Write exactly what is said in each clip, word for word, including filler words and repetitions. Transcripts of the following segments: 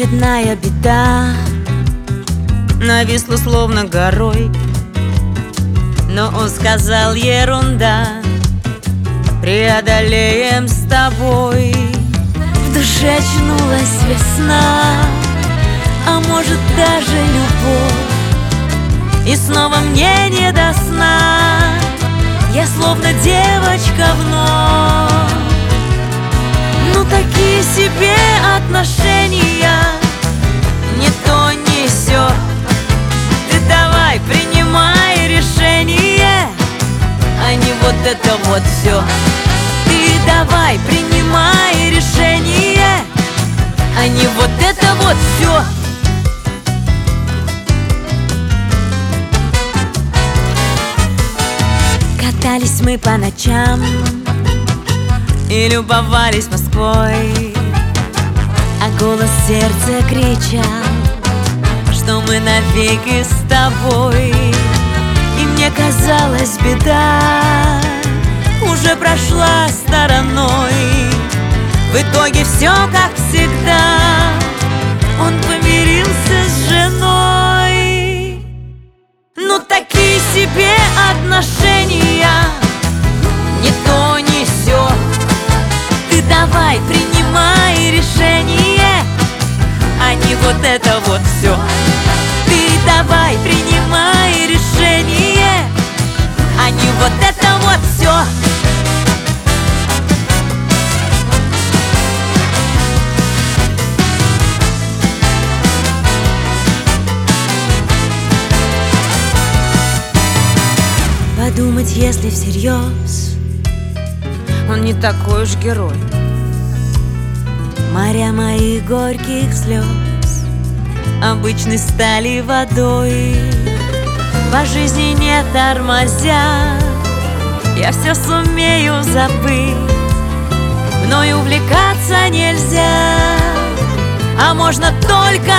Очередная беда нависла словно горой, но он сказал: ерунда, преодолеем с тобой. В душе очнулась весна, а может даже любовь, и снова мне не до сна. Я словно девочка вновь. Ну такие себе отношения, не то не сё. Ты давай принимай решение, а не вот это вот все. Ты давай принимай решение, а не вот это вот все. Катались мы по ночам и любовались Москвой, а голос сердца кричал, что мы навеки с тобой. И мне казалось, беда уже прошла стороной. В итоге все как всегда, он помирился с женой. Ну такие себе отношения, не то не сё. Ты давай принимай решение, а не вот это вот все. Ты давай принимай решение, а не вот это вот все. Подумать, если всерьез, он не такой уж герой. Моря моих горьких слез обычной стали водой. По жизни не тормозя, я все сумею забыть. Мной увлекаться нельзя, а можно только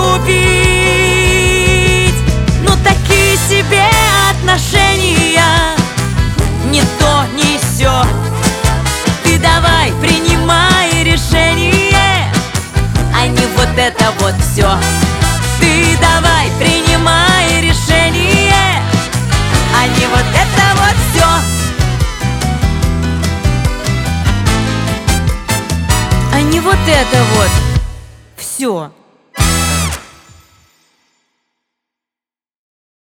любить. Ну такие себе отношения, не то не сё. Ты давай принимай решение, а не вот это вот все. Ты давай принимай решение, а не вот это вот все. А не вот это вот все.